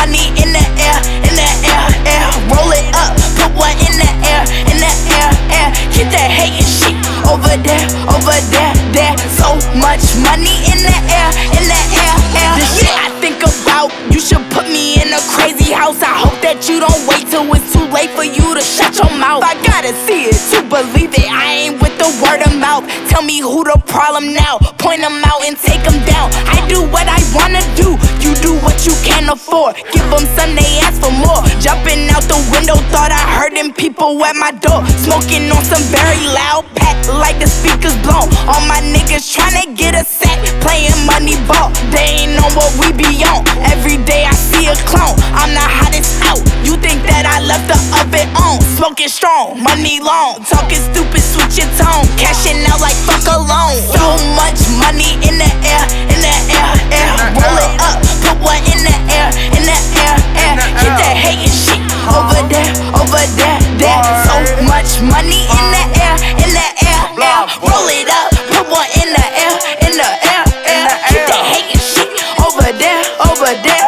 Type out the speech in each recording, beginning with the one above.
money in the air, air. Roll it up, put one in the air, air. Keep that hating shit over there, there. So much money in the air, air. The shit I think about, you should put me in a crazy house. I hope that you don't wait till it's too late for you to shut your mouth. I gotta see it to believe it. I ain't with the word of mouth. Tell me who the problem now. Point them out and take them down. I do what I wanna do. You do what you can't afford. Give them some, they ask for more. Jumping out the window, thought I heard them people at my door. Smoking on some very loud pack, like the speakers blown. All my niggas tryna get a sack, playing money ball. They ain't on what we be on. Every day I see a clone. I'm the hottest out. You think that I left the oven on? Smoking strong, money long. Talking stupid, switch your tone. Cashing out like fuck alone. So much money in the air, air. Roll it up, put one in the air, air. Get that hating shit over there, there. So much money in the air, air. Roll it up, put one in the air, air. Get that hating shit over there, there.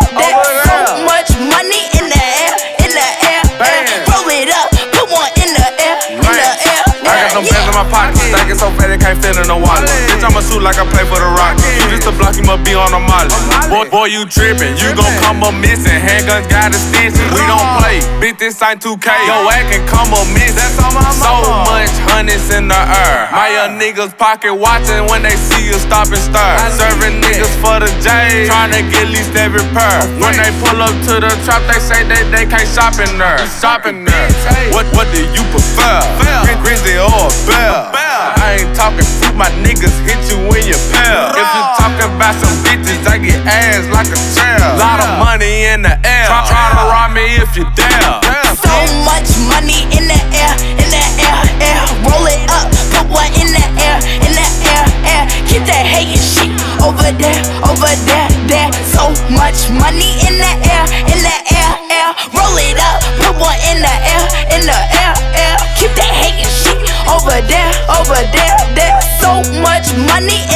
So much money in the air, air. Roll it up, put one in the air, air. I got some bands in my pocket, stacking so fat it can't fit in the wallet. Bitch, I'ma shoot like I play for the Rockets. You just a block, you must be on a molly. Boy, you trippin', you gon' come up missing. Handguns got extensions, we don't play. Bitch, this ain't 2K. Yo, act can come up missing. So much hundreds in the air. My young niggas pocket watching when they see you stop and stare. Serving niggas for the J, tryna get at least every pair. When they pull up to the trap, they say they can't shop in there. Shopping there. What do you prefer? Grizzly or Bear? I ain't talking fruit, my niggas hit you in your pair. If you talking about some bitches, I get ass like a chair. Lot of money in the air. Try to rob me if you dare. So much money in the air, air. Roll it up, put one in the air, air. Keep that hating shit over there, there. So much money in the air, air. Roll it up, put one in the air, air. Keep that hating shit over there, there. So much money